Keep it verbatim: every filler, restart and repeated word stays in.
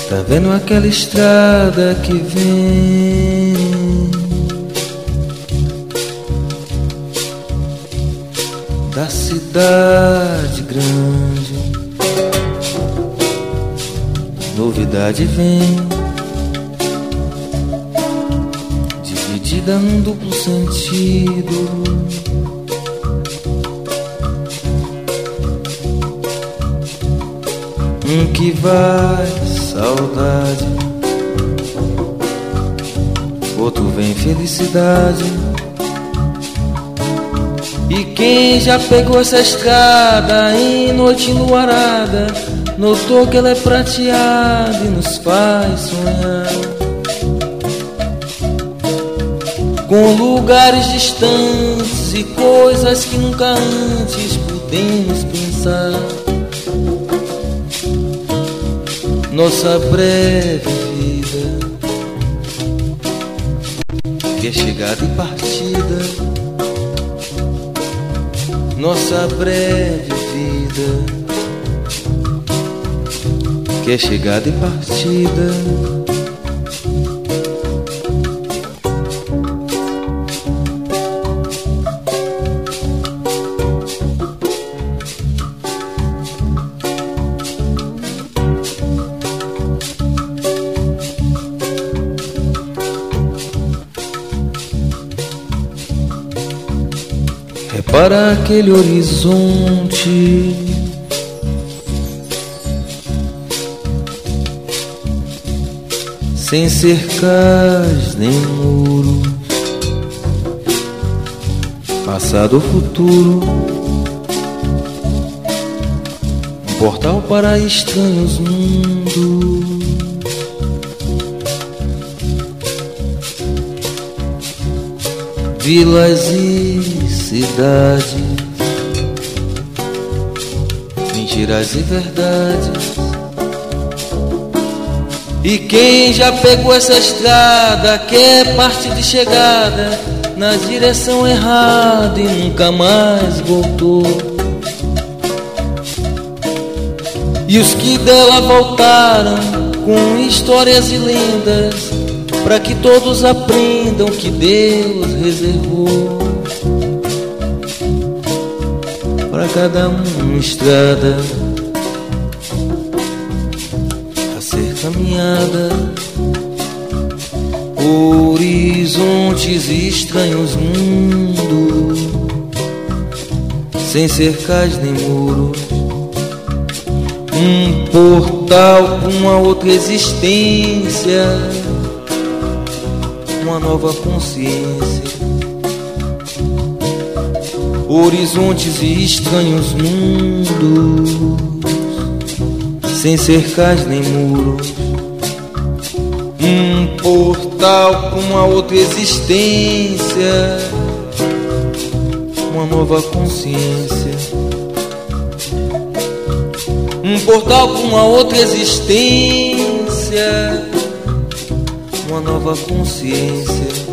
Tá vendo aquela estrada que vem da cidade grande? Novidade vem dividida num duplo sentido. Um que vai, saudade, outro vem, felicidade. E quem já pegou essa estrada em noite enluarada notou que ela é prateada e nos faz sonhar com lugares distantes e coisas que nunca antes pudemos pensar. Nossa breve vida, que é chegada e partida. Nossa breve vida, que é chegada e partida. Para aquele horizonte sem cercas nem muros, passado ou futuro, um portal para estranhos mundos. Vilas e cidades, mentiras e verdades. E quem já pegou essa estrada quer parte de chegada na direção errada e nunca mais voltou. E os que dela voltaram com histórias e lendas, para que todos aprendam que Deus reservou para cada um uma estrada a ser caminhada, horizontes e estranhos mundos, sem cercas nem muros, um portal com uma outra existência, uma nova consciência. Horizontes e estranhos mundos, sem cercas nem muros, um portal com uma outra existência, uma nova consciência. Um portal com uma outra existência, uma nova consciência.